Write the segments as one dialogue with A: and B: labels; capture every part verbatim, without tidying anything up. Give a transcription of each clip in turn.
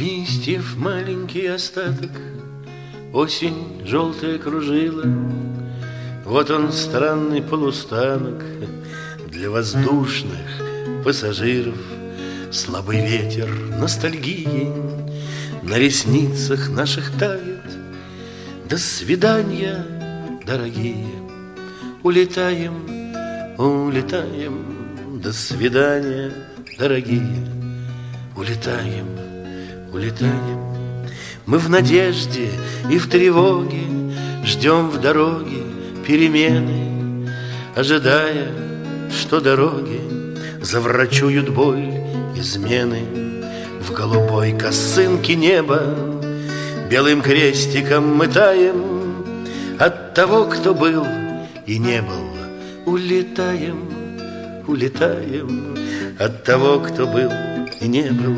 A: Листьев маленький остаток, осень желтая кружила. Вот он, странный полустанок для воздушных пассажиров. Слабый ветер ностальгии на ресницах наших тает. До свидания, дорогие, улетаем, улетаем. До свидания, дорогие, улетаем, улетаем. Мы в надежде и в тревоге ждем в дороге перемены, ожидая, что дороги заврачуют боль измены. В голубой косынке неба белым крестиком мы таем. От того, кто был и не был, улетаем, улетаем. От того, кто был и не был,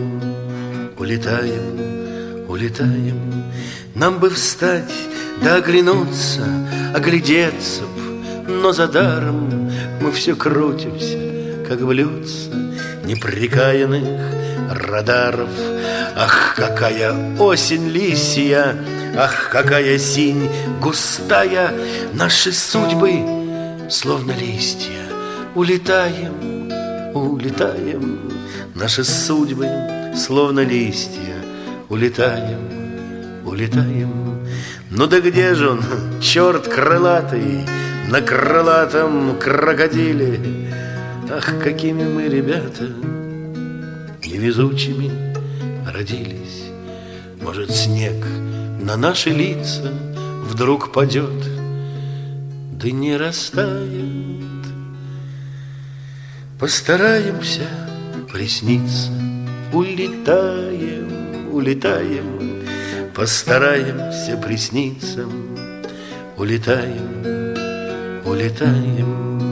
A: улетаем, улетаем. Нам бы встать да оглянуться, оглядеться б, но за даром мы все крутимся, как блюдца непрекаянных радаров. Ах, какая осень лисья, ах, какая синь густая. Наши судьбы, словно листья, улетаем, улетаем. Наши судьбы, словно листья, улетаем, улетаем. Ну да где же он, черт крылатый, на крылатом крокодиле? Ах, какими мы, ребята, невезучими родились. Может, снег на наши лица вдруг падет, да не растает. Постараемся присниться, улетаем, улетаем. Постараемся присниться, улетаем, улетаем.